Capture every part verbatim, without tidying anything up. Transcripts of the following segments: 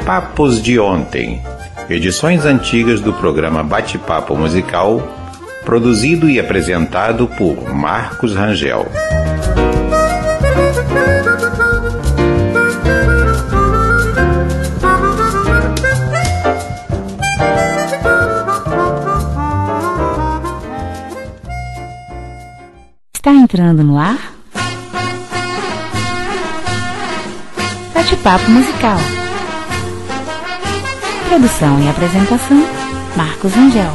Papos de Ontem, edições antigas do programa Bate-Papo Musical, produzido e apresentado por Marcos Rangel. Está entrando no ar? Bate-Papo Musical. Produção e apresentação, Marcos Rangel.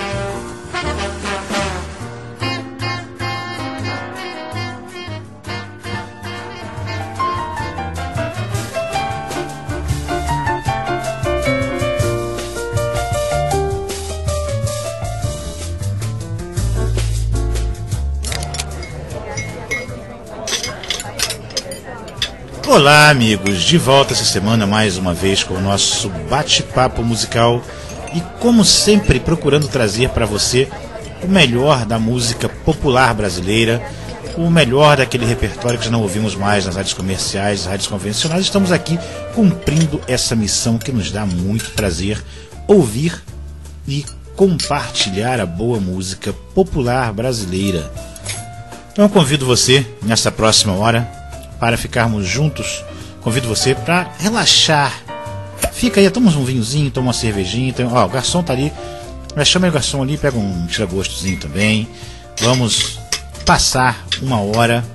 Olá, amigos, de volta essa semana mais uma vez com o nosso bate-papo musical e, como sempre, procurando trazer para você o melhor da música popular brasileira, o melhor daquele repertório que já não ouvimos mais nas rádios comerciais, nas rádios convencionais. Estamos aqui cumprindo essa missão que nos dá muito prazer ouvir e compartilhar a boa música popular brasileira. Então eu convido você, nessa próxima hora, para ficarmos juntos. Convido você para relaxar. Fica aí, toma um vinhozinho, toma uma cervejinha. Tem, ó, o garçom tá ali. Chama aí o garçom ali, pega um tira-gostozinho também. Vamos passar uma hora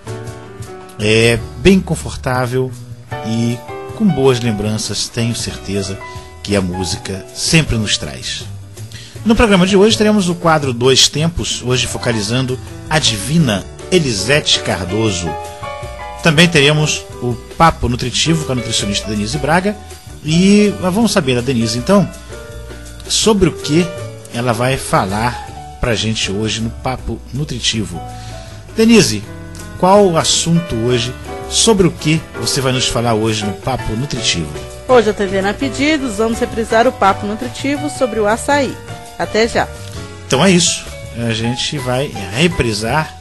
é, bem confortável e com boas lembranças. Tenho certeza que a música sempre nos traz. No programa de hoje teremos o quadro Dois Tempos, hoje focalizando a divina Elisete Cardoso. Também teremos o Papo Nutritivo com a nutricionista Denise Braga. E vamos saber da Denise, então, sobre o que ela vai falar pra gente hoje no Papo Nutritivo. Denise, qual o assunto hoje? Sobre o que você vai nos falar hoje no Papo Nutritivo? Hoje, atendendo a pedidos, vamos reprisar o Papo Nutritivo sobre o açaí. Até já. Então é isso. A gente vai reprisar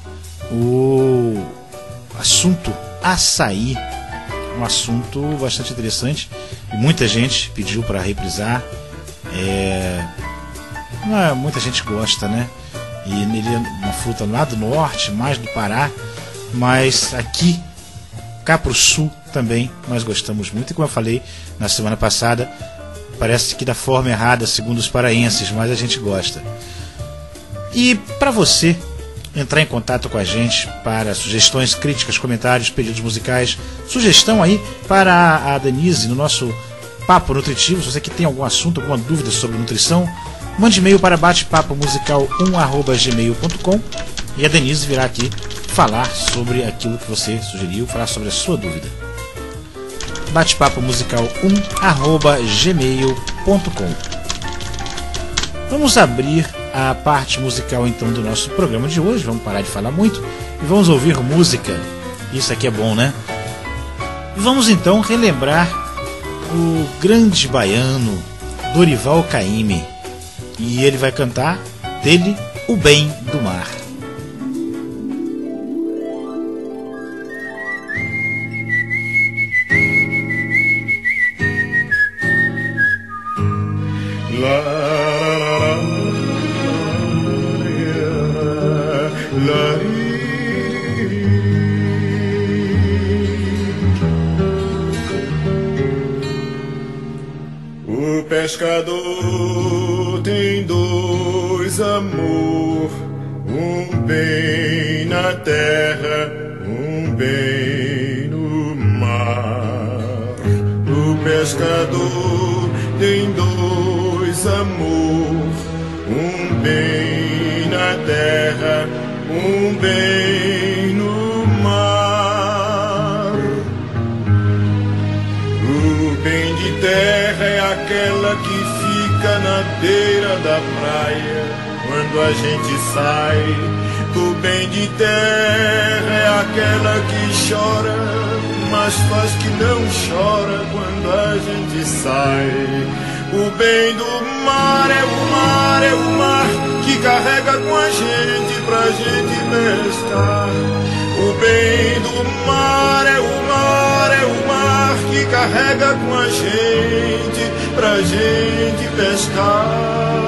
o assunto açaí, um assunto bastante interessante e muita gente pediu para reprisar. É... Não é, muita gente gosta, né? E ele é uma fruta lá do norte, mais do Pará, mas aqui, cá pro sul também nós gostamos muito. E como eu falei na semana passada, parece que da forma errada, segundo os paraenses, mas a gente gosta. E para você entrar em contato com a gente para sugestões, críticas, comentários, pedidos musicais, sugestão aí para a Denise no nosso Papo Nutritivo. Se você que tem algum assunto, alguma dúvida sobre nutrição, mande e-mail para batepapo musical um arroba gmail ponto com e a Denise virá aqui falar sobre aquilo que você sugeriu, falar sobre a sua dúvida. batepapo musical um arroba gmail ponto com. Vamos abrir a parte musical então do nosso programa de hoje. Vamos parar de falar muito e vamos ouvir música. Isso aqui é bom, né? E vamos então relembrar o grande baiano Dorival Caymmi, e ele vai cantar dele O Bem do Mar. O pescador tem dois amor, um bem na terra, um bem no mar. O pescador tem dois amor, um bem na terra, um bem no mar. O bem de terra é aquela que fica na beira da praia quando a gente sai. O bem de terra é aquela que chora, mas faz que não chora quando a gente sai. O bem do mar é o mar, é o mar que carrega com a gente pra gente pescar. O bem do mar é o mar, é o mar que carrega com a gente pra gente pescar.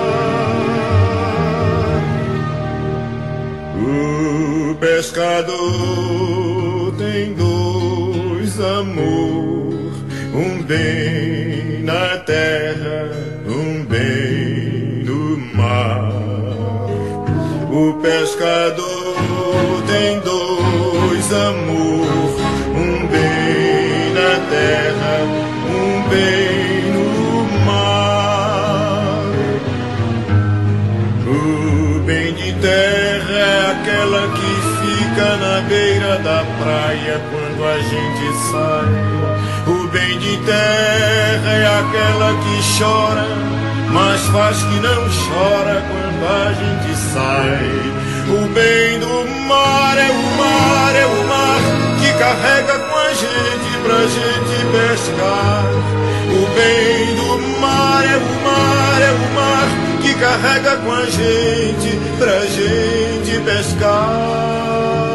O pescador tem dois amor, um bem na terra, um bem no mar. O pescador tem dois amor, um bem na terra, um bem no mar. O bem de terra é aquela que fica na beira da praia quando a gente sai. O bem de terra é aquela que chora, mas faz que não chora quando a gente sai. O bem do mar é o mar, é o mar que carrega com a gente pra gente pescar. O bem do mar é o mar, é o mar que carrega com a gente pra gente pescar.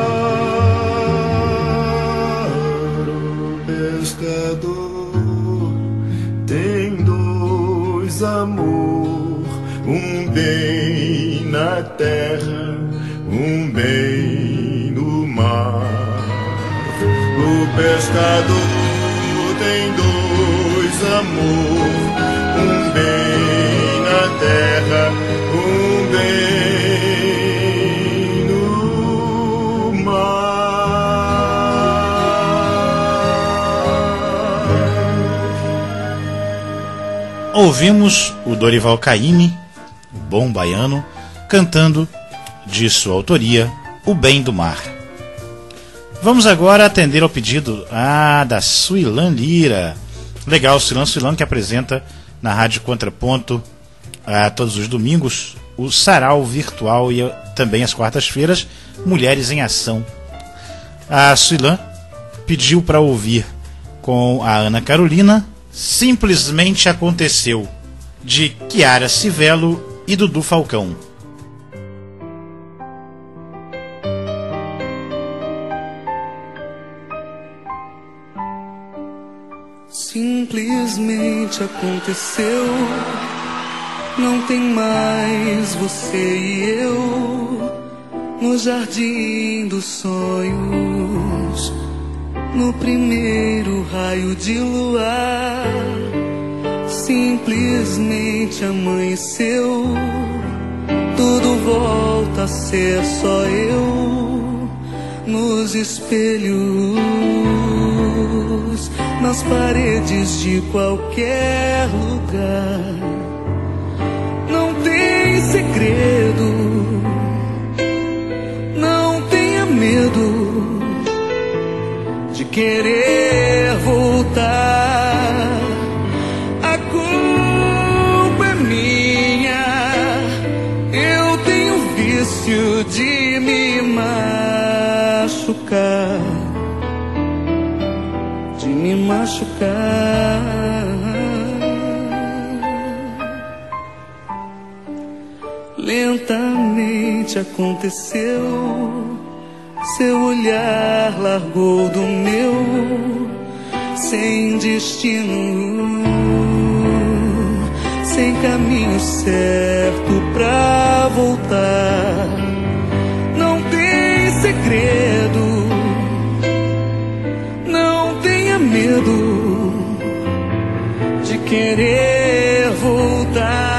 O pescador tem dois amor, um bem na terra, um bem no mar. O pescador tem dois amor, um bem na terra, um bem no mar. Ouvimos o Dorival Caymmi, o bom baiano, cantando, de sua autoria, O Bem do Mar. Vamos agora atender ao pedido ah, da Suilan Lira. Legal, Suilan Suilan que apresenta na Rádio Contraponto ah, todos os domingos o Sarau Virtual e também às quartas-feiras Mulheres em Ação. A Suilan pediu para ouvir com a Ana Carolina Simplesmente Aconteceu, de Chiara Civello e Dudu Falcão. Simplesmente aconteceu, não tem mais você e eu no jardim dos sonhos, no primeiro raio de luar. Simplesmente amanheceu, tudo volta a ser só eu nos espelhos, nas paredes de qualquer lugar. Não tem segredo, não tenha medo de querer voltar. A culpa é minha, eu tenho vício de me machucar, de me machucar. Lentamente aconteceu, seu olhar largou do meu, sem destino, sem caminho certo pra voltar. Não tem segredo, não tenha medo de querer voltar.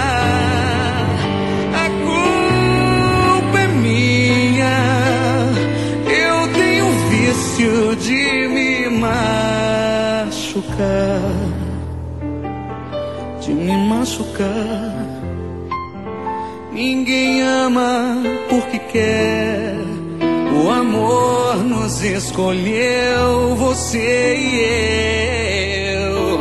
De me machucar, de me machucar. Ninguém ama porque quer, o amor nos escolheu, você e eu.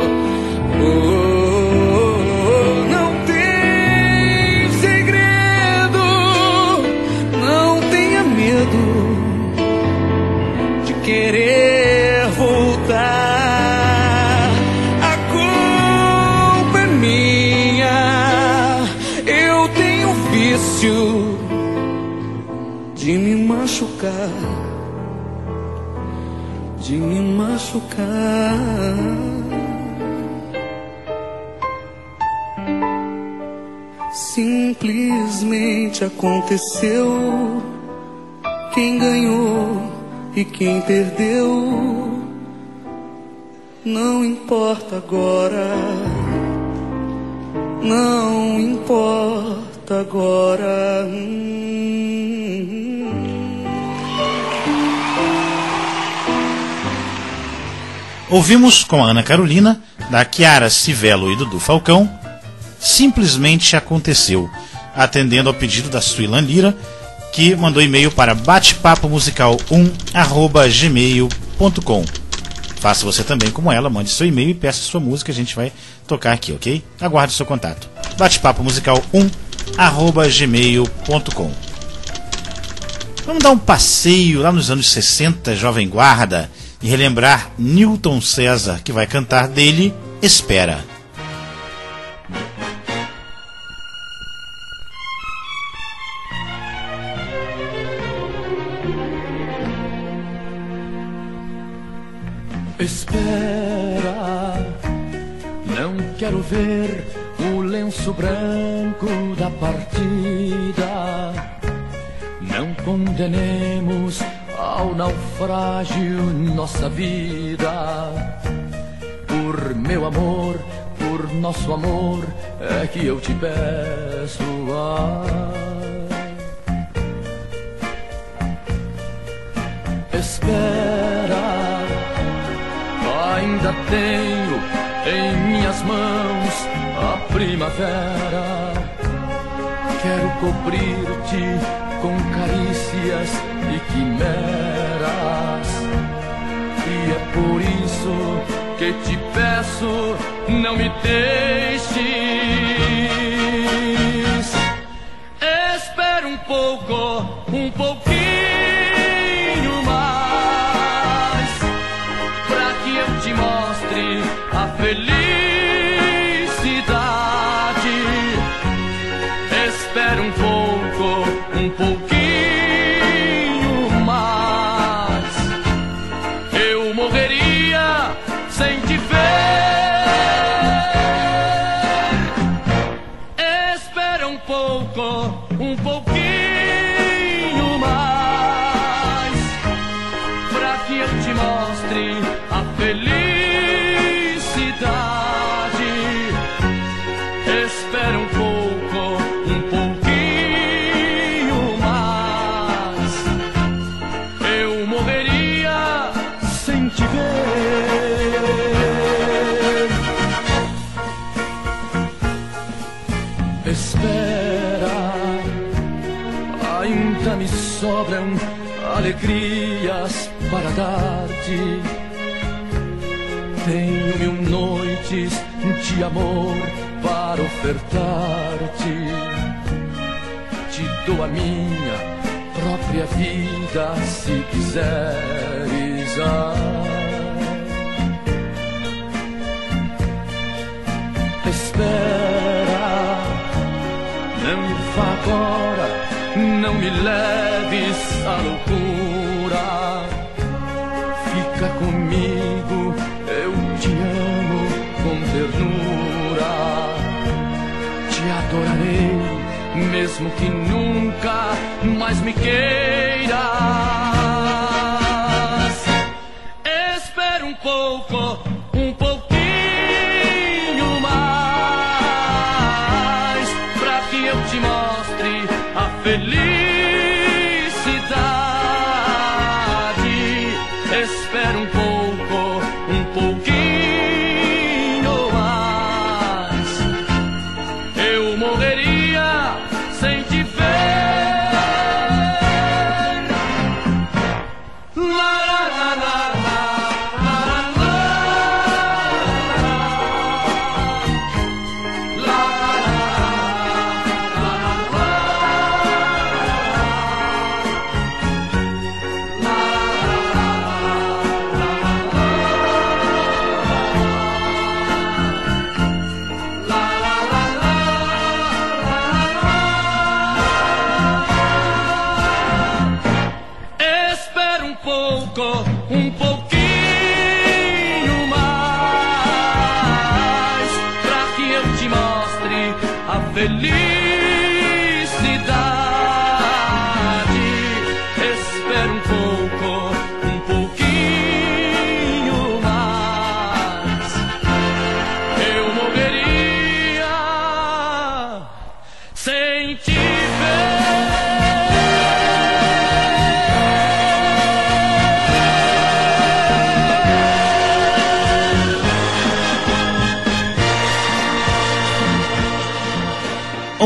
Oh, não tem segredo, não tenha medo querer voltar. A culpa é minha, eu tenho vício de me machucar, de me machucar. simplesmente aconteceu. Quem ganhou e quem perdeu não importa agora, não importa agora. Ouvimos com a Ana Carolina, da Chiara Civello e Dudu Falcão, Simplesmente Aconteceu, atendendo ao pedido da Suilan Lira, que mandou e-mail para batepapo musical um arroba gmail ponto com. Faça você também como ela, mande seu e-mail e peça sua música, a gente vai tocar aqui, ok? Aguarde o seu contato. batepapo musical um arroba gmail ponto com. Vamos dar um passeio lá nos anos sessenta, Jovem Guarda, e relembrar Newton César, que vai cantar dele Espera. Espera, não quero ver o lenço branco da partida. Não condenemos ao naufrágio nossa vida. Por meu amor, por nosso amor, é que eu te peço. Ai. Espera, ainda tenho em minhas mãos a primavera. Quero cobrir-te com carícias e quimeras, e é por isso que te peço, não me deixes. Espera um pouco, um pouquinho mais, pra que eu te mostre a felicidade. Espera um pouco, um pouquinho mais, eu morreria sem te ver. Espera um pouco, um pouquinho mais, pra que eu te mostre a felicidade. Espera um pouco, um pouquinho mais, eu morreria sem te ver. Espera, ainda me sobram alegrias para dar-te. Tenho mil noites de amor para ofertar-te. Te dou a minha própria vida se quiseres. Ai. Espera, não vá agora, não me leves à loucura. Fica comigo, eu te amo com ternura. Te adorarei, mesmo que nunca mais me queiras. Espera um pouco, um pouquinho mais, pra que eu te mostre a felicidade. Espera um pouco, um pouquinho mais, eu morreria sem te ver. La, la, la, la, la, la, la, um pouquinho mais, pra que eu te mostre a felicidade.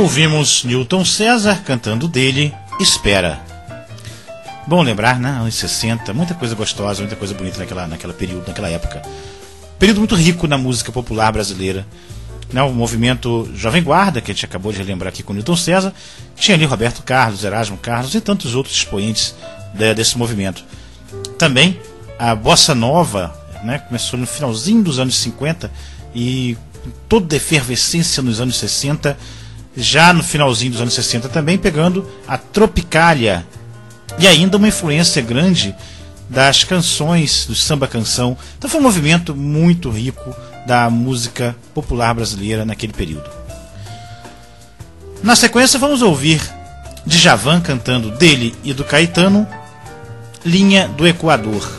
Ouvimos Newton César cantando dele Espera. Bom lembrar, né? Anos sessenta, muita coisa gostosa, muita coisa bonita naquela, naquela período, naquela época. Período muito rico na música popular brasileira. Né? O movimento Jovem Guarda, que a gente acabou de relembrar aqui com Newton César, tinha ali Roberto Carlos, Erasmo Carlos e tantos outros expoentes de, desse movimento. Também a Bossa Nova, né? Começou no finalzinho dos anos cinquenta e toda a efervescência nos anos sessenta, já no finalzinho dos anos sessenta também, pegando a Tropicália e ainda uma influência grande das canções, do samba-canção. Então foi um movimento muito rico da música popular brasileira naquele período. Na sequência vamos ouvir Djavan cantando dele e do Caetano, Linha do Equador.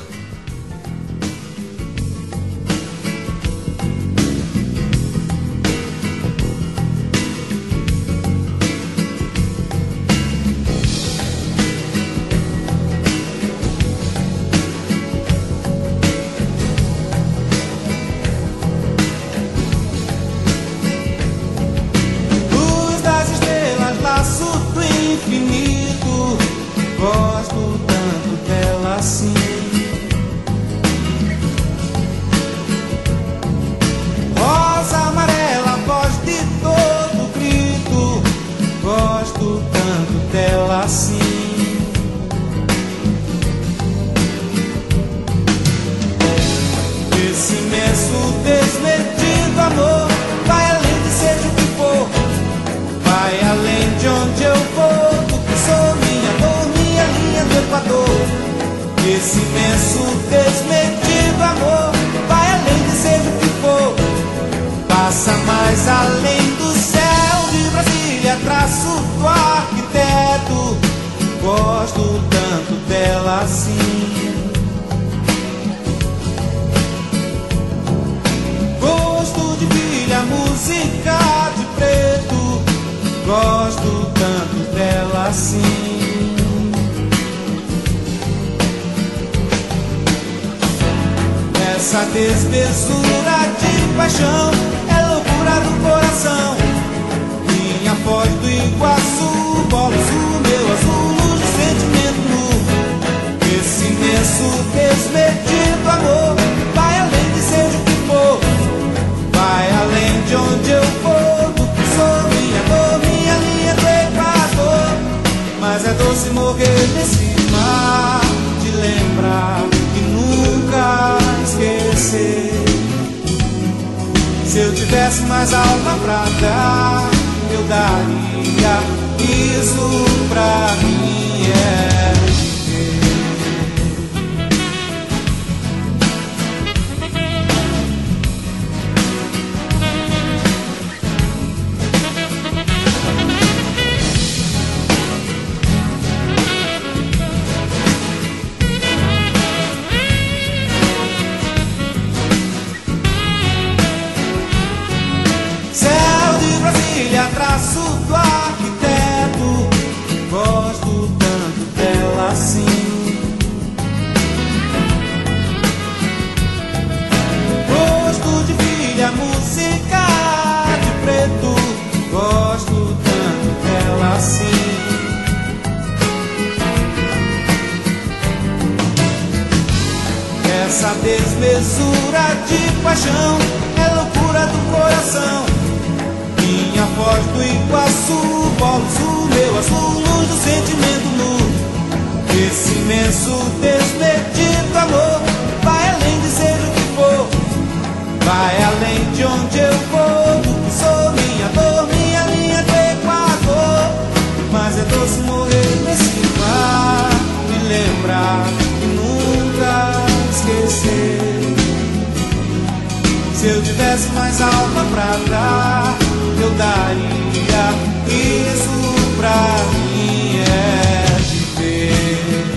Esse imenso, desmedido amor vai além de seja o que for, passa mais além do céu de Brasília, traço do arquiteto. Gosto tanto dela assim. Gosto de filha, música de preto. Gosto tanto dela assim. Essa desmesura de paixão é loucura do coração. Minha voz do Iguaçu, bolos o meu azul, luz de sentimento nu. Esse imenso desmedido amor vai além de seja o que for, vai além de onde eu for, do que sou, minha dor, minha linha do Equador. Mas é doce morrer nesse mar, de lembrar que nunca esquecer. Se eu tivesse mais alma pra dar, eu daria isso pra mim é viver. Traço do arquiteto, gosto tanto dela assim. Gosto de filha, música de preto, gosto tanto dela assim. Essa desmesura de paixão é loucura do coração. Minha voz do Iguaçu, bolos o meu azul, luz do sentimento nu. Esse imenso desmedido amor vai além de ser o que for, vai além de onde eu vou, do que sou, minha dor, minha linha do Equador. Mas é doce morrer nesse mar, me lembrar e nunca esquecer. Se eu tivesse mais alma pra dar, eu daria isso pra mim é viver.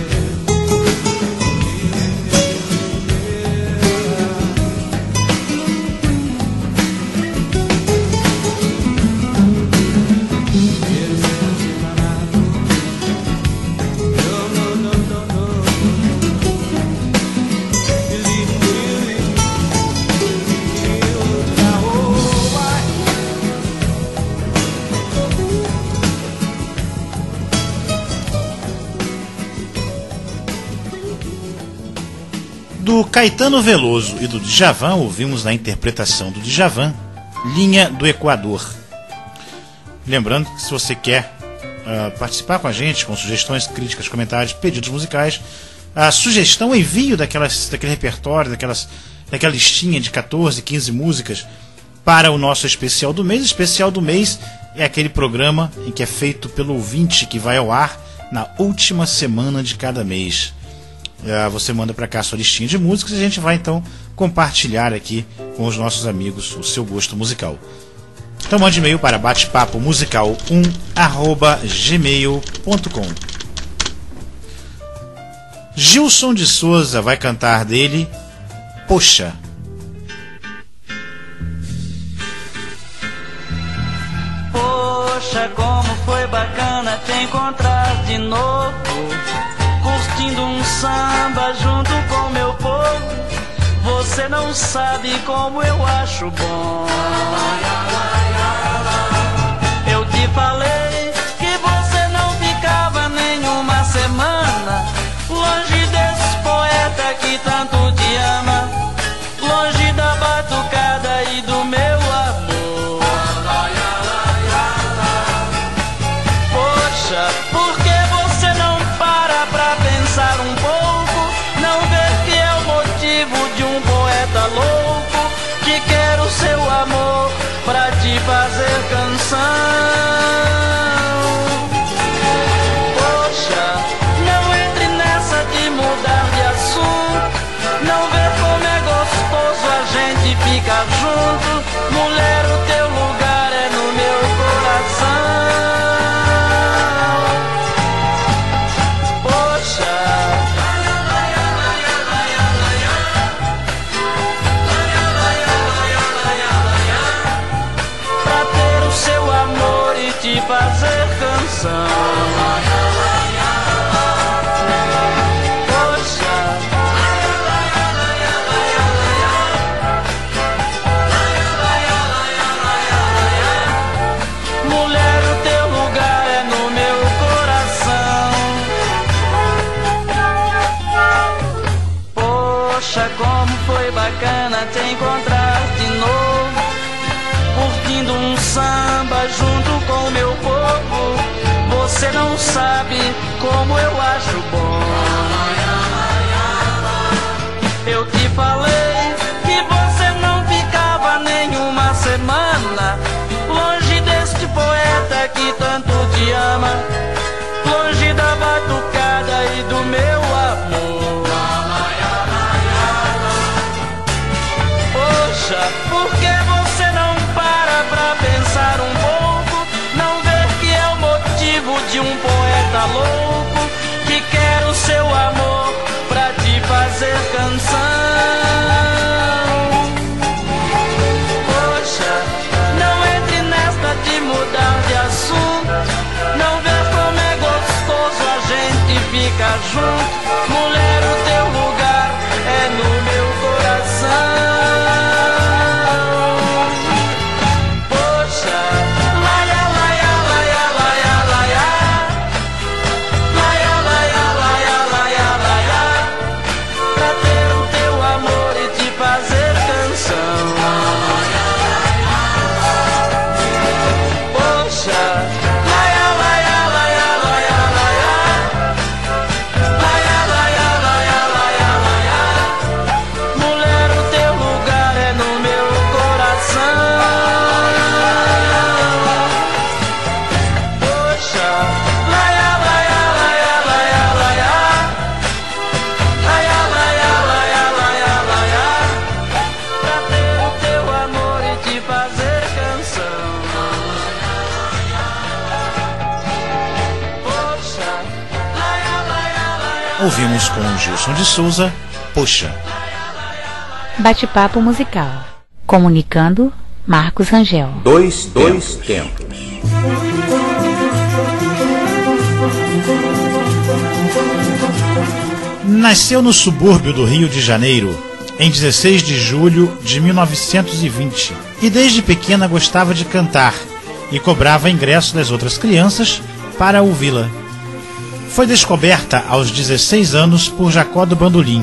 Caetano Veloso e do Djavan, ouvimos na interpretação do Djavan, Linha do Equador. Lembrando que se você quer uh, participar com a gente, com sugestões, críticas, comentários, pedidos musicais, a sugestão, o envio daquelas, daquele repertório, daquelas, daquela listinha de catorze, quinze músicas para o nosso especial do mês. O especial do mês é aquele programa em que é feito pelo ouvinte que vai ao ar na última semana de cada mês. Uh, você manda para cá a sua listinha de músicas e a gente vai então compartilhar aqui com os nossos amigos o seu gosto musical. Então mande e-mail para batepapo musical um arroba gmail ponto com. Gilson de Souza vai cantar dele Poxa. Poxa, como foi bacana te encontrar de novo, curtindo um samba junto com meu povo. Você não sabe como eu acho bom. Eu te falei que você não ficava nenhuma semana longe desse poeta que tanto te ama, longe da batucada e do meu amor. Poxa, por que você não para pra pensar um pouco? Não vê que é o motivo de um poeta louco que quer o seu amor pra te fazer canção. Poxa, não entre nessa de mudar de assunto. Não vê como é gostoso a gente ficar junto. Mulher, o teu lugar é no meu coração. Poxa, pra ter o seu amor e te fazer canção. Como foi bacana te encontrar de novo, curtindo um samba junto com meu povo. Você não sabe como eu acho bom. Eu te falei que você não ficava nenhuma semana longe deste poeta que tanto te ama, longe da batucada e do meu amor. Por que você não para pra pensar um pouco? Não vê que é o motivo de um poeta louco que quer o seu amor pra te fazer canção. Poxa, não entre nesta de mudar de assunto. Não vê como é gostoso a gente ficar junto. Mulher, o teu lugar é no meu coração. Ouvimos com Gilson de Souza, Poxa. Bate-papo musical. Comunicando, Marcos Rangel. Dois, dois tempos. Nasceu no subúrbio do Rio de Janeiro, em dezesseis de julho de mil novecentos e vinte, e desde pequena gostava de cantar e cobrava ingresso das outras crianças para ouvi-la. Foi descoberta aos dezesseis anos por Jacó do Bandolim,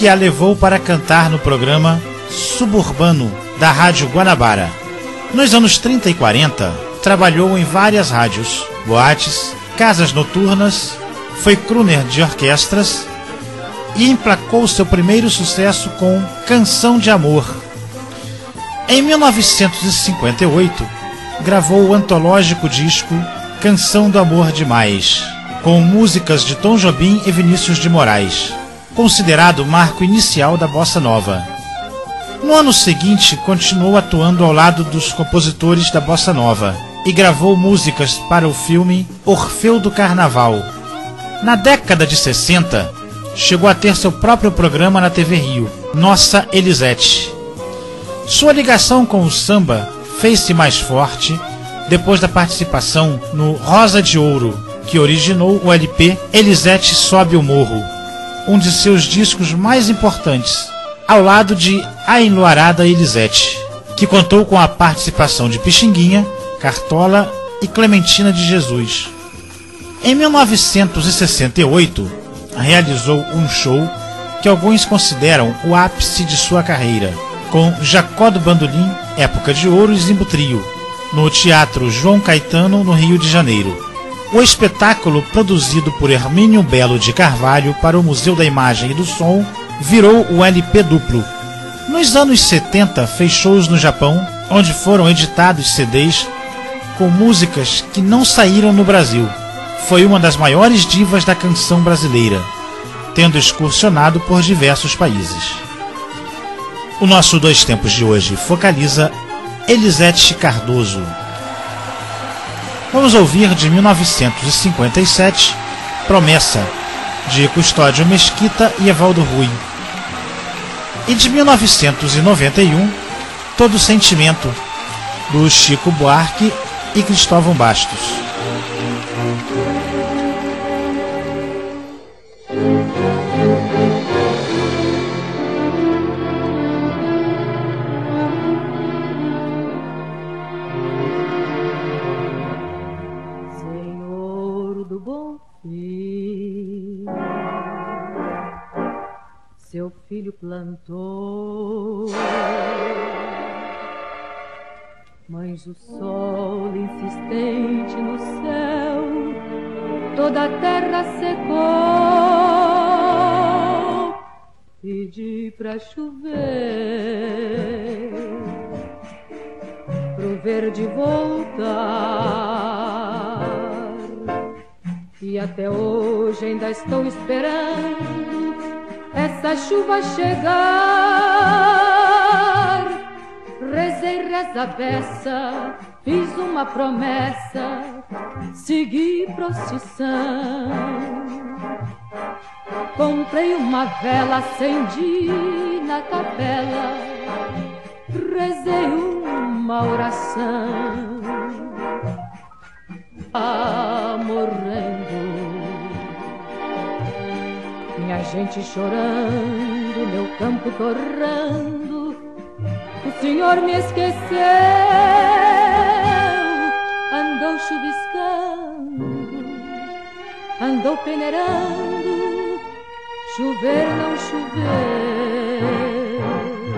que a levou para cantar no programa Suburbano da Rádio Guanabara. Nos anos trinta e quarenta, trabalhou em várias rádios, boates, casas noturnas, foi crooner de orquestras e emplacou seu primeiro sucesso com Canção de Amor. Em mil novecentos e cinquenta e oito, gravou o antológico disco Canção do Amor Demais, com músicas de Tom Jobim e Vinícius de Moraes, considerado o marco inicial da bossa nova. No ano seguinte, continuou atuando ao lado dos compositores da bossa nova e gravou músicas para o filme Orfeu do Carnaval. Na década de sessenta, chegou a ter seu próprio programa na T V Rio, Nossa Elisete. Sua ligação com o samba fez-se mais forte depois da participação no Rosa de Ouro, que originou o L P Elisete Sobe o Morro, um de seus discos mais importantes, ao lado de A Enluarada Elisete, que contou com a participação de Pixinguinha, Cartola e Clementina de Jesus. Em mil novecentos e sessenta e oito, realizou um show que alguns consideram o ápice de sua carreira, com Jacó do Bandolim, Época de Ouro e Zimbo Trio, no Teatro João Caetano, no Rio de Janeiro. O espetáculo, produzido por Hermínio Belo de Carvalho para o Museu da Imagem e do Som, virou o L P duplo. Nos anos setenta, fez shows no Japão, onde foram editados C Ds com músicas que não saíram no Brasil. Foi uma das maiores divas da canção brasileira, tendo excursionado por diversos países. O nosso Dois Tempos de hoje focaliza Elisete Cardoso. Vamos ouvir de mil novecentos e cinquenta e sete, Promessa, de Custódio Mesquita e Evaldo Rui. E de mil novecentos e noventa e um, Todo Sentimento, do Chico Buarque e Cristóvão Bastos. Senhor do bom fim, seu filho plantou, mas o sol insistente no céu toda a terra secou. Pedi pra chover, pro verde voltar, e até hoje ainda estou esperando essa chuva chegar. Rezei reza beça, fiz uma promessa, segui procissão. Comprei uma vela, acendi na capela, rezei uma oração. Ah, morrendo, minha gente chorando, meu campo torrando, o Senhor me esqueceu, andou chuviscando, andou peneirando, chover não choveu.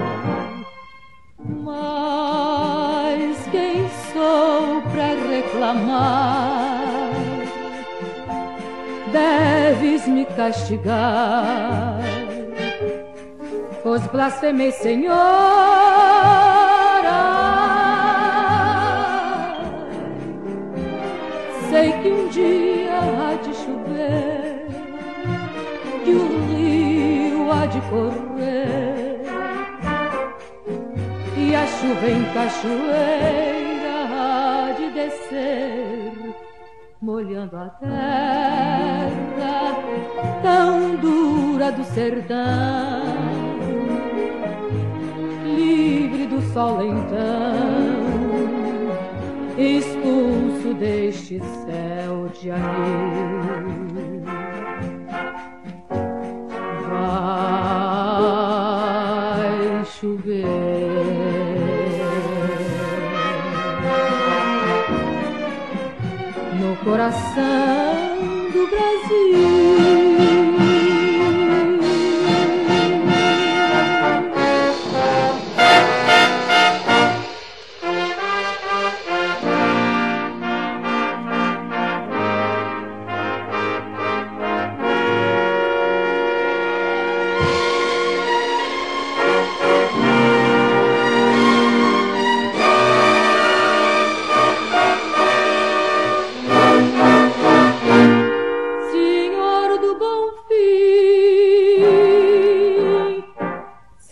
Mas quem sou pra reclamar? Deves me castigar, pois blasfemei, Senhora. Sei que um dia há de chover, que o rio há de correr, e a chuva em cachoeira há de descer, molhando a terra tão dura do sertão. Livre do sol então, expulso deste céu de anil, vai chover no coração do Brasil.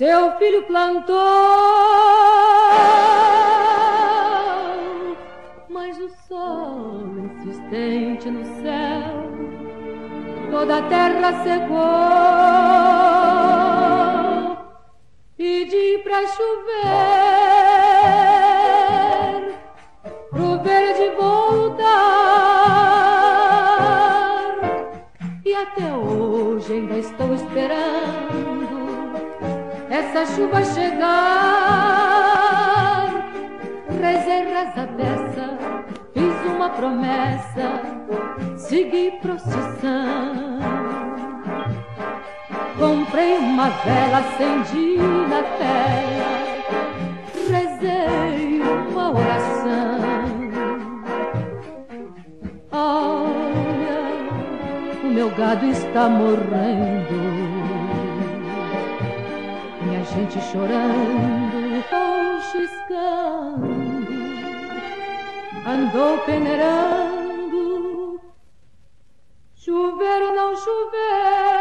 seu filho plantou, mas o sol insistente no céu toda a terra secou. Pedi pra chover, pro verde voltar, e até hoje ainda estou esperando essa chuva chegar. Rezei reza dessa, fiz uma promessa, segui procissão. Comprei uma vela, acendi na tela, rezei uma oração. Olha, o meu gado está morrendo, minha gente chorando, ou chiscando, andou peneirando, chover ou não chover.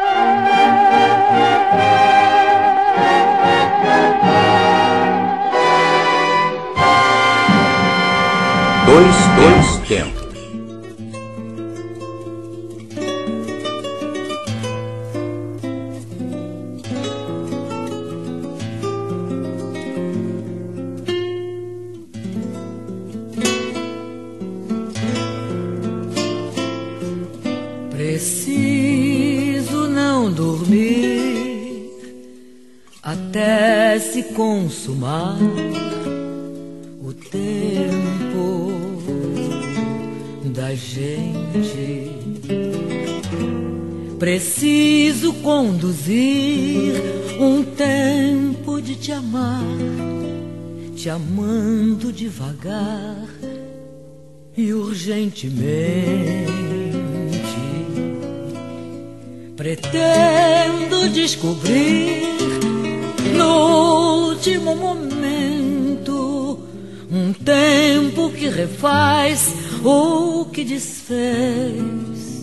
Dois, dois tempos. Preciso não dormir até se consumar o tempo da gente. Preciso conduzir um tempo de te amar, te amando devagar e urgentemente. Pretendo descobrir no último momento um tempo que refaz o que desfez,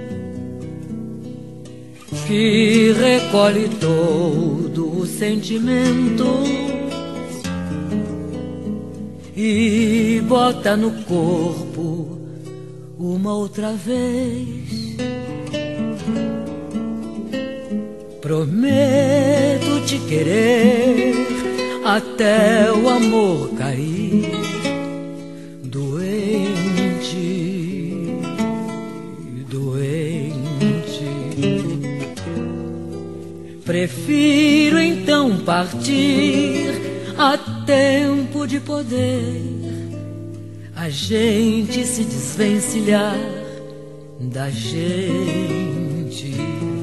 que recolhe todo o sentimento e bota no corpo uma outra vez. Prometo te querer até o amor cair, doente, doente. Prefiro então partir a tempo de poder a gente se desvencilhar da gente.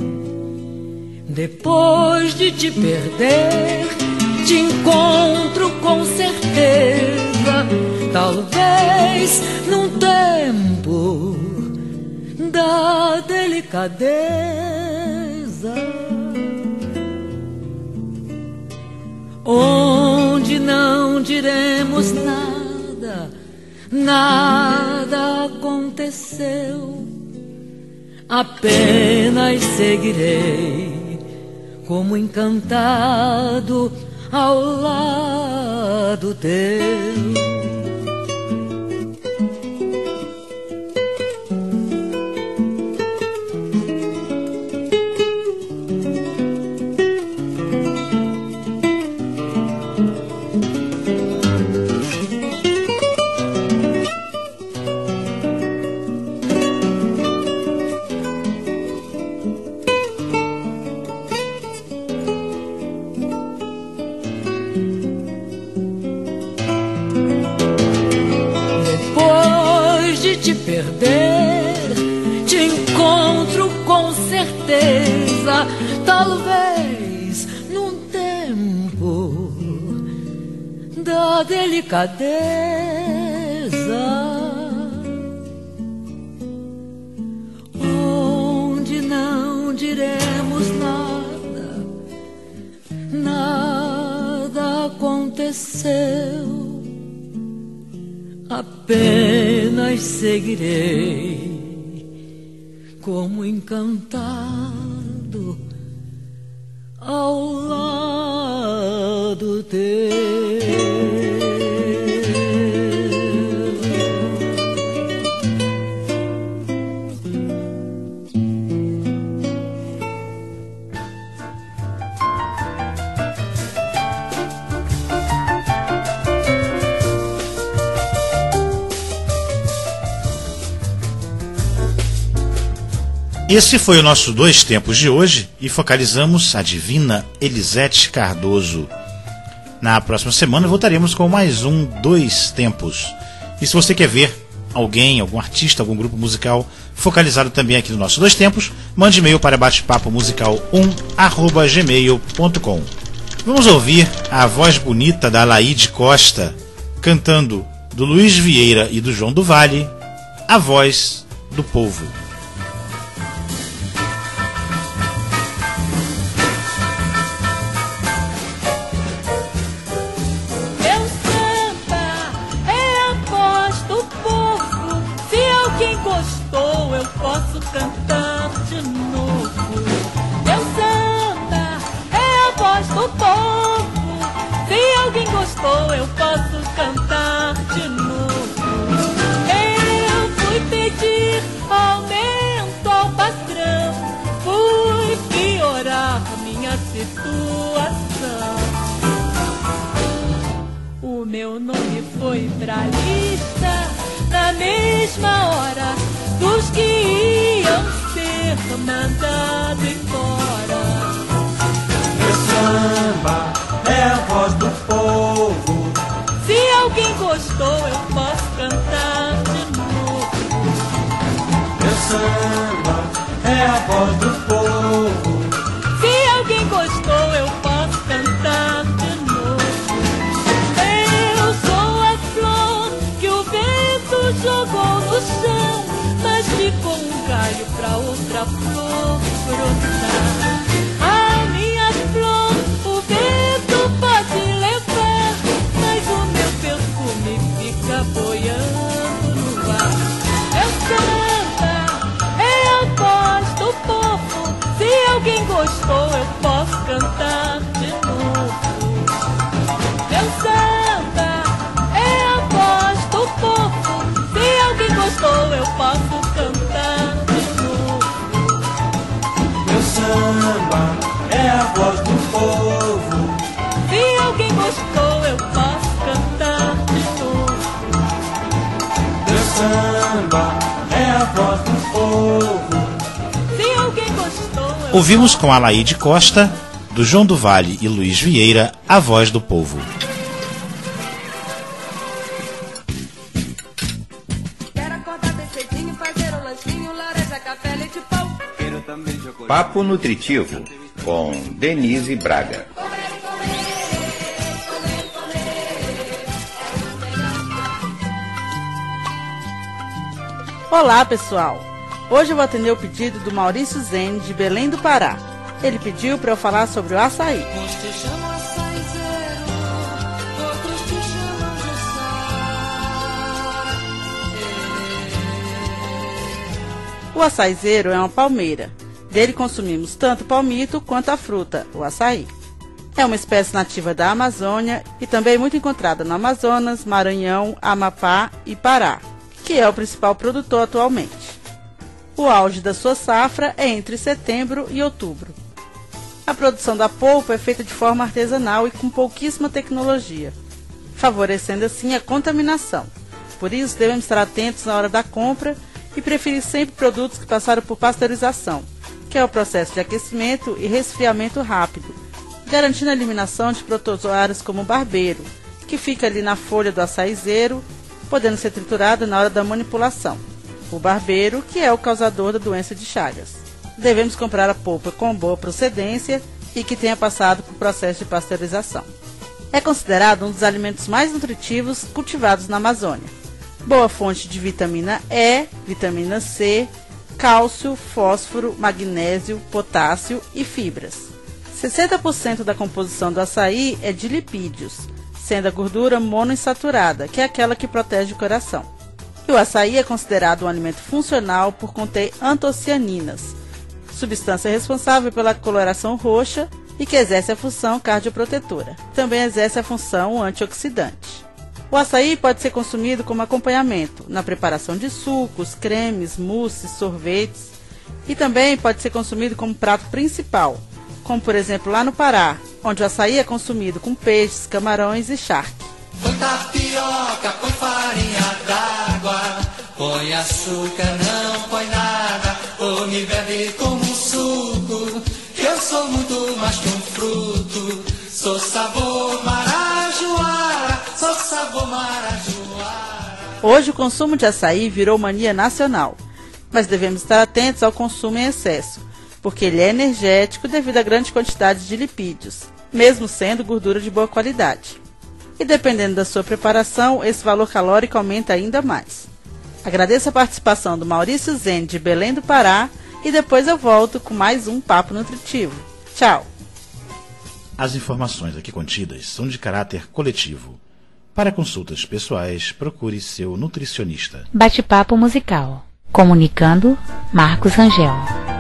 Depois de te perder, te encontro com certeza, talvez num tempo da delicadeza, onde não diremos nada, nada aconteceu, apenas seguirei como encantado ao lado teu. Te perder, te encontro com certeza, talvez num tempo da delicadeza, onde não diremos nada, nada aconteceu, apenas seguirei como encantado ao lado Esse foi o nosso Dois Tempos de hoje e focalizamos a divina Elisete Cardoso. Na próxima semana voltaremos com mais um Dois Tempos. E se você quer ver alguém, algum artista, algum grupo musical focalizado também aqui no nosso Dois Tempos, mande e-mail para batepapo musical um arroba gmail ponto com. Vamos ouvir a voz bonita da Alaide Costa cantando do Luiz Vieira e do João do Vale, A Voz do Povo. Cantar de novo. Meu samba é a voz do povo. Se alguém gostou, eu posso cantar de novo. Eu fui pedir aumento ao patrão, fui piorar minha situação. O meu nome foi pra lista na mesma hora dos que iam ser mandados embora. Meu samba é a voz do povo. Se alguém gostou, eu posso cantar de novo. Meu samba é a voz do povo. Se alguém gostou, eu posso cantar de novo. Eu sou a flor que o vento jogou no chão, mas ficou um galho pra outra flor brotar. A minha flor o vento pode levar, mas o meu perfume fica boiando no ar. Meu samba é a voz do povo. Se alguém gostou, eu posso cantar de novo. Meu samba é a voz do povo. Se alguém gostou, eu posso cantar de novo. Meu samba é a voz do povo. Se alguém gostou, eu posso cantar de novo. Meu samba é a voz do povo. Se alguém gostou, eu Ouvimos com Alaide Costa, do João do Vale e Luiz Vieira, A Voz do Povo. Papo Nutritivo, com Denise Braga. Olá, pessoal! Hoje eu vou atender o pedido do Maurício Zene, de Belém do Pará. Ele pediu para eu falar sobre o açaí. Uns te chamam açaizeiro, outros te chamam de açaí. O açaizeiro é uma palmeira. Dele consumimos tanto o palmito quanto a fruta, o açaí. É uma espécie nativa da Amazônia e também muito encontrada no Amazonas, Maranhão, Amapá e Pará, que é o principal produtor atualmente. O auge da sua safra é entre setembro e outubro. A produção da polpa é feita de forma artesanal e com pouquíssima tecnologia, favorecendo assim a contaminação. Por isso, devemos estar atentos na hora da compra e preferir sempre produtos que passaram por pasteurização, que é o processo de aquecimento e resfriamento rápido, garantindo a eliminação de protozoários como o barbeiro, que fica ali na folha do açaizeiro, podendo ser triturado na hora da manipulação. O barbeiro, que é o causador da doença de Chagas. Devemos comprar a polpa com boa procedência e que tenha passado por processo de pasteurização. É considerado um dos alimentos mais nutritivos cultivados na Amazônia. Boa fonte de vitamina E, vitamina C, cálcio, fósforo, magnésio, potássio e fibras. sessenta por cento da composição do açaí é de lipídios, sendo a gordura monoinsaturada, que é aquela que protege o coração. E o açaí é considerado um alimento funcional por conter antocianinas, substância responsável pela coloração roxa e que exerce a função cardioprotetora. Também exerce a função antioxidante. O açaí pode ser consumido como acompanhamento na preparação de sucos, cremes, mousses, sorvetes e também pode ser consumido como prato principal, como por exemplo lá no Pará, onde o açaí é consumido com peixes, camarões e charque. Põe tapioca, põe farinha d'água, põe açúcar, não põe nada. Ô come e bebe como um suco, que eu sou muito mais que um fruto. Sou sabor marajoara, sou sabor marajoara. Hoje o consumo de açaí virou mania nacional, mas devemos estar atentos ao consumo em excesso, porque ele é energético devido à grande quantidade de lipídios, mesmo sendo gordura de boa qualidade. E dependendo da sua preparação, esse valor calórico aumenta ainda mais. Agradeço a participação do Maurício Zene de Belém do Pará e depois eu volto com mais um Papo Nutritivo. Tchau! As informações aqui contidas são de caráter coletivo. Para consultas pessoais, procure seu nutricionista. Bate-papo musical. Comunicando, Marcos Rangel.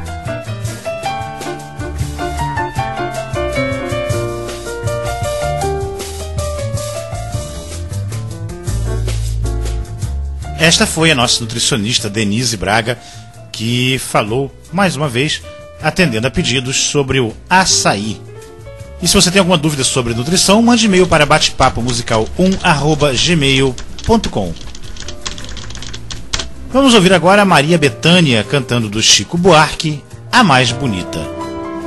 Esta foi a nossa nutricionista Denise Braga, que falou, mais uma vez, atendendo a pedidos sobre o açaí. E se você tem alguma dúvida sobre nutrição, mande e-mail para batepapo musical um arroba gmail ponto com. Vamos ouvir agora a Maria Bethânia cantando do Chico Buarque, A Mais Bonita.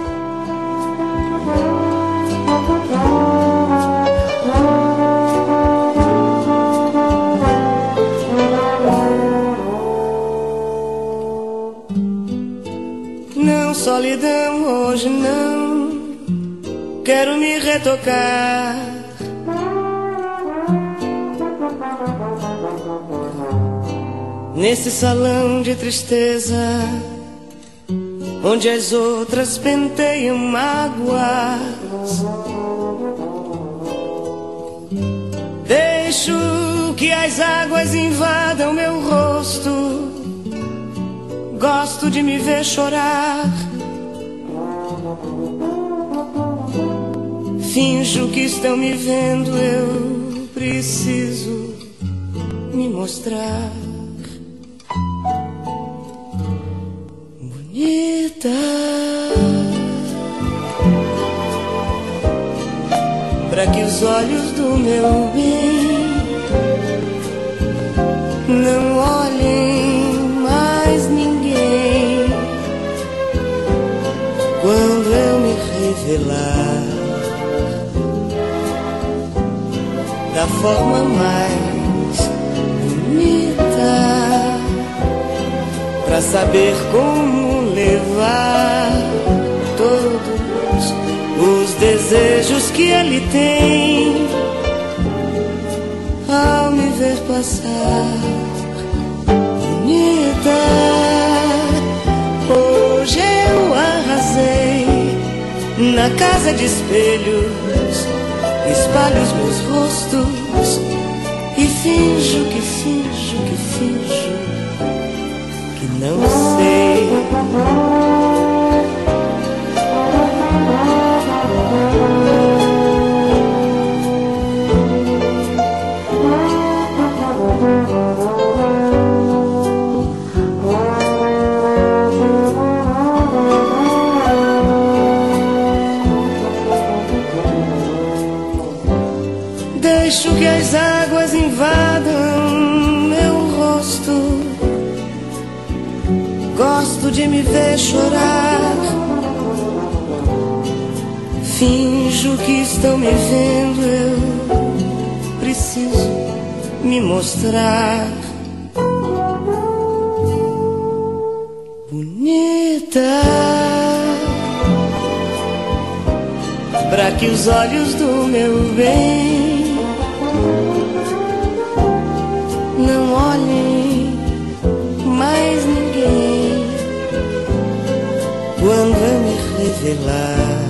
Solidão hoje não, quero me retocar. Nesse salão de tristeza, onde as outras penteiam mágoas, deixo que as águas invadam meu rosto. Gosto de me ver chorar. Finjo que estão me vendo, eu preciso me mostrar bonita, para que os olhos do meu bem não olhem mais ninguém quando eu me revelar da forma mais bonita, pra saber como levar todos os desejos que ele tem ao me ver passar. Bonita, hoje eu arrasei na casa de espelhos, espalho os meus rostos e finjo que finjo que finjo que não sei. Deixo que as águas invadam meu rosto. Gosto de me ver chorar. Finjo que estão me vendo, eu preciso me mostrar bonita, pra que os olhos do meu bem não olhem mais ninguém quando eu me revelar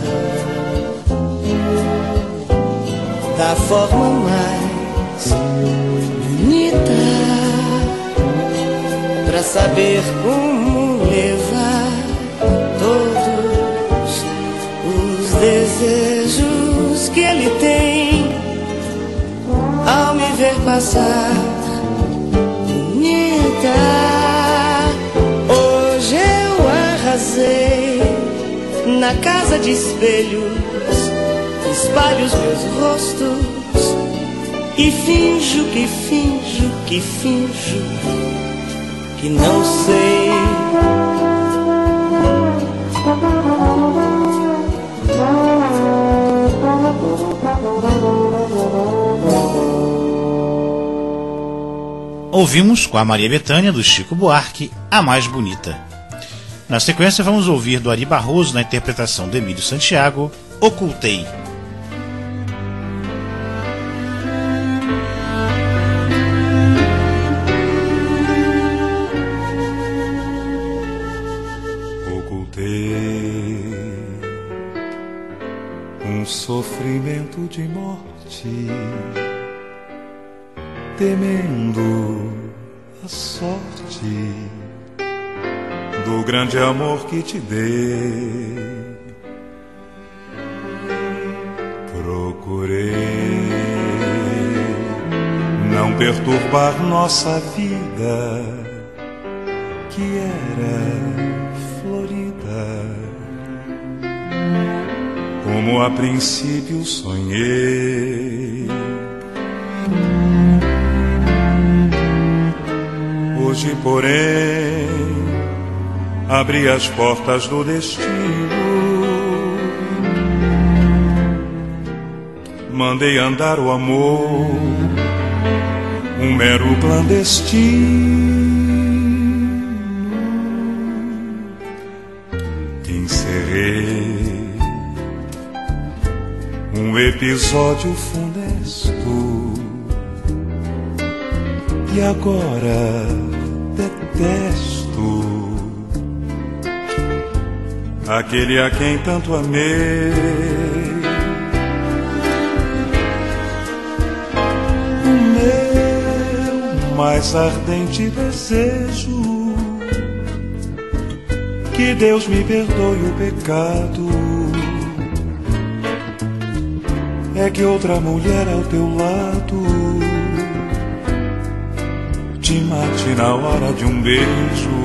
da forma mais bonita, pra saber como levar todos os desejos que ele tem ao me ver passar. Bonita, hoje eu arrasei na casa de espelhos, espalho os meus rostos e finjo que finjo que finjo que não sei. Ouvimos com a Maria Bethânia, do Chico Buarque, A Mais Bonita. Na sequência vamos ouvir do Ari Barroso, na interpretação de Emílio Santiago, Ocultei. Um sofrimento de morte, temendo a sorte do grande amor que te dei. Procurei não perturbar nossa vida, que era florida, como a princípio sonhei. Hoje, porém, abri as portas do destino, mandei andar o amor, um mero clandestino. Encerrei um episódio funesto e agora detesto aquele a quem tanto amei. O meu mais ardente desejo, que Deus me perdoe o pecado, é que outra mulher ao teu lado te mate na hora de um beijo.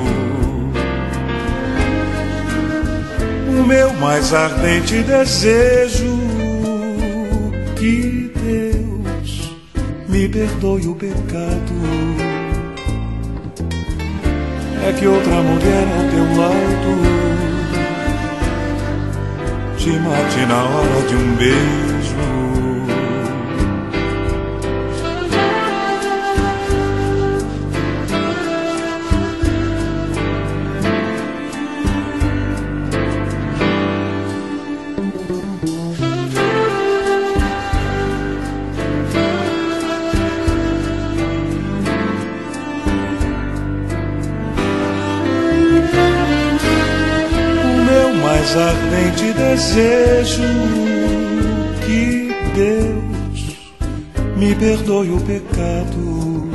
O meu mais ardente desejo, que Deus me perdoe o pecado, é que outra mulher ao teu lado te mate na hora de um beijo. Ardente desejo, que Deus me perdoe o pecado,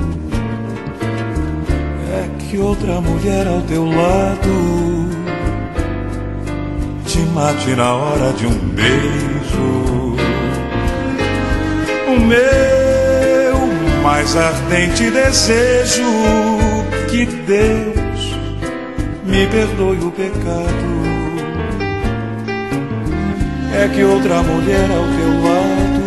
é que outra mulher ao teu lado te mate na hora de um beijo. O meu mais ardente desejo, que Deus me perdoe o pecado, é que outra mulher ao teu lado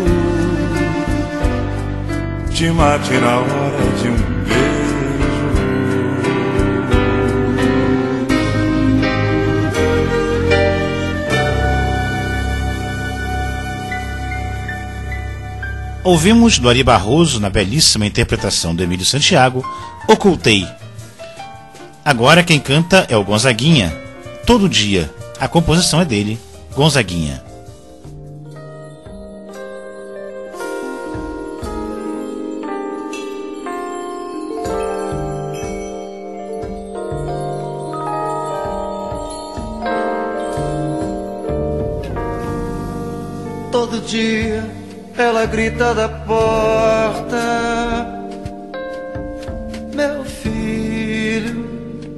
te mate na hora de um beijo. Ouvimos do Ari Barroso, na belíssima interpretação do Emílio Santiago, Ocultei. Agora quem canta é o Gonzaguinha, Todo Dia. A composição é dele, Gonzaguinha. Todo dia ela grita da porta: meu filho,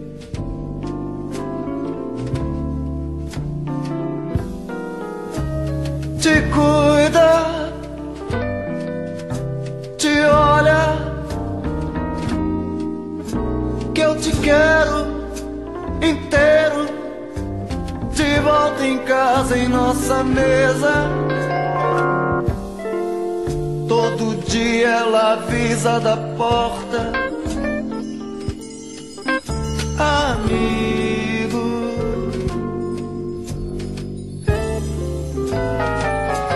te cuida, te olha, que eu te quero inteiro, de volta em casa, em nossa mesa. Todo dia ela avisa da porta: amigo,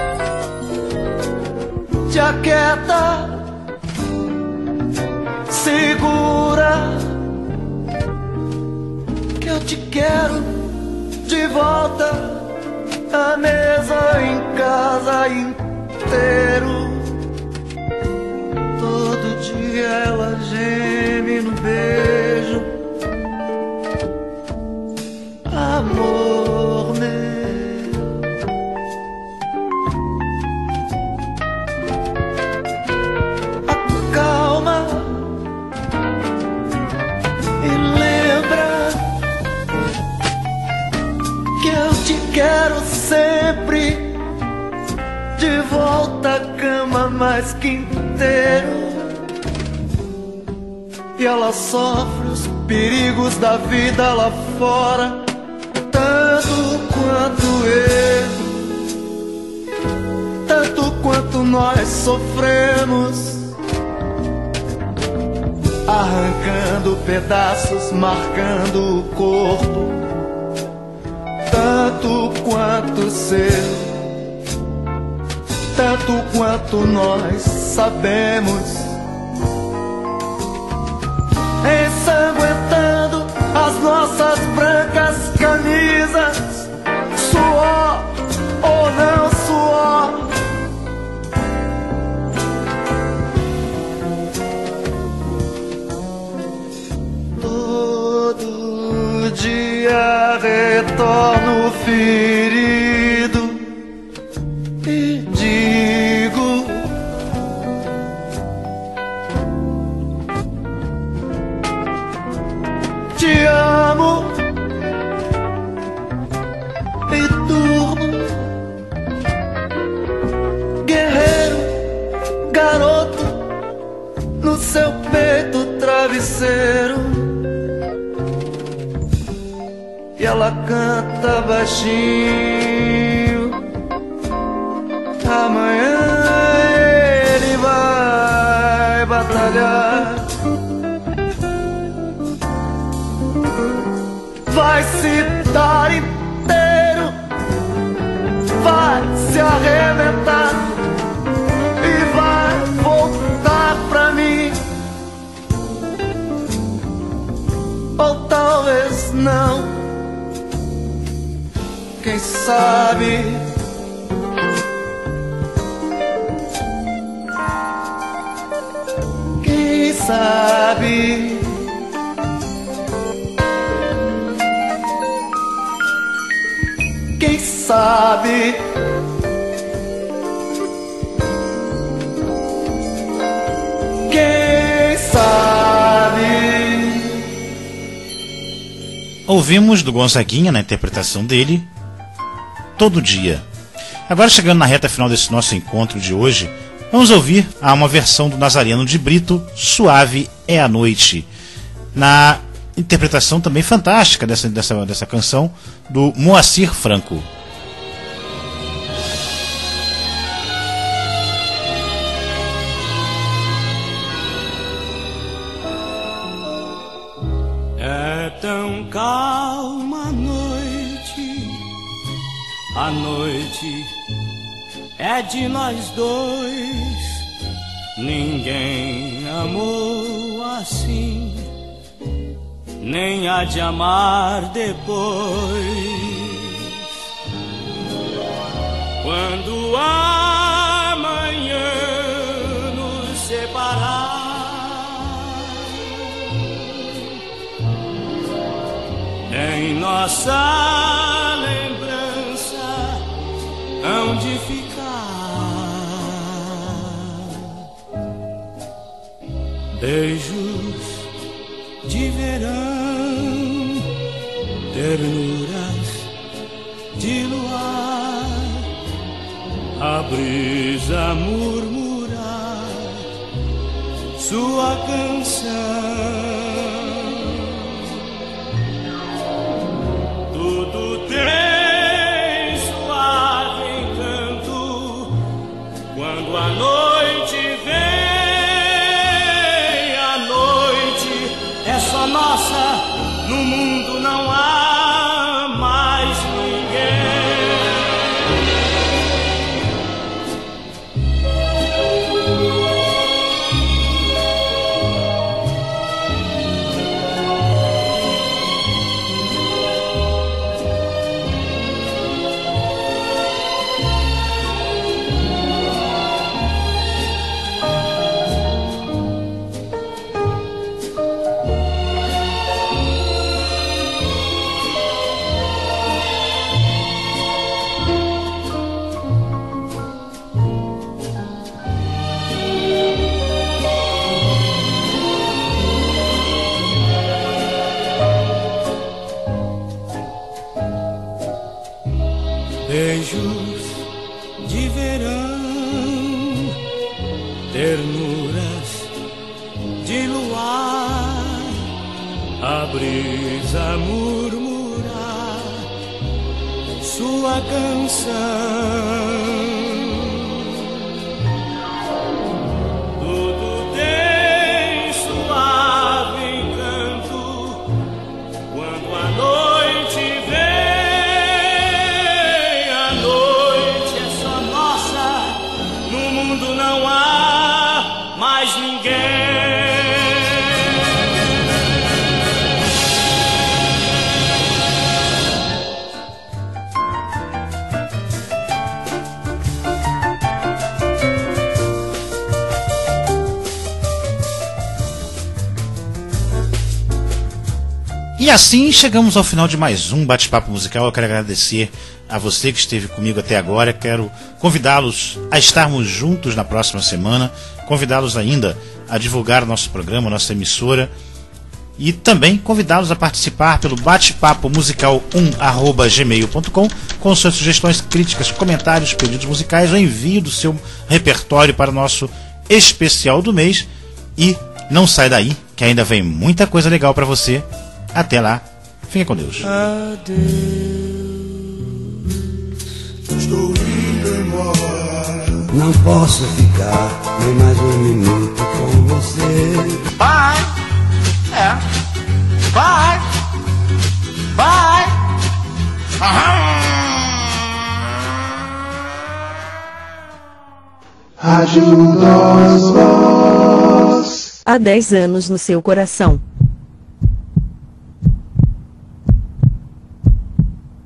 te aquieta, se segura, que eu te quero de volta à mesa, em casa inteiro. Todo dia ela geme no beijo. Amor meu, acalma e lembra que eu te quero sempre de volta à cama mais que inteiro. E ela sofre os perigos da vida lá fora, tanto quanto eu, tanto quanto nós sofremos, arrancando pedaços, marcando o corpo, tanto quanto seu, tanto quanto nós sabemos, ensanguentando as nossas brancas camisas, suor ou não suor. Todo dia retorno ferido e digo: te amo, e durmo, guerreiro, garoto, no seu peito travesseiro. E ela canta baixinho: amanhã ele vai batalhar, vai se dar inteiro, vai se arrebentar e vai voltar pra mim. Ou talvez não, quem sabe. Quem sabe. Quem sabe. Quem sabe. Ouvimos do Gonzaguinha, na interpretação dele, Todo Dia. Agora, chegando na reta final desse nosso encontro de hoje, vamos ouvir a uma versão do Nazariano de Brito, Suave é a Noite, na interpretação também fantástica dessa, dessa, dessa canção do Moacir Franco. É tão calma a noite, a noite é de nós dois, ninguém amou assim, nem há de amar depois. Quando amanhã nos separar, em nossa lembrança hão de ficar beijos de verão, ternuras de luar, a brisa murmurar sua canção. Tudo tem suave encanto quando a noite vem, a noite é só nossa, no mundo não há mais ninguém. ternuras de luar, a brisa murmurar sua canção. Tudo tem suave encanto quando a noite vem. A noite é só nossa, no mundo não há mais ninguém. E assim chegamos ao final de mais um bate-papo musical. Eu quero agradecer a você que esteve comigo até agora. Quero convidá-los a estarmos juntos na próxima semana, convidá-los ainda a divulgar o nosso programa, nossa emissora, e também convidá-los a participar pelo bate-papo musical um arroba gmail ponto com com suas sugestões, críticas, comentários, pedidos musicais, ou envio do seu repertório para o nosso especial do mês. E não sai daí, que ainda vem muita coisa legal para você. Até lá, fique com Deus. Adeus, estou indo embora. Não posso ficar nem mais um minuto com você. Vai, é, vai, vai. Rádio Nós Voz. Há dez anos no seu coração.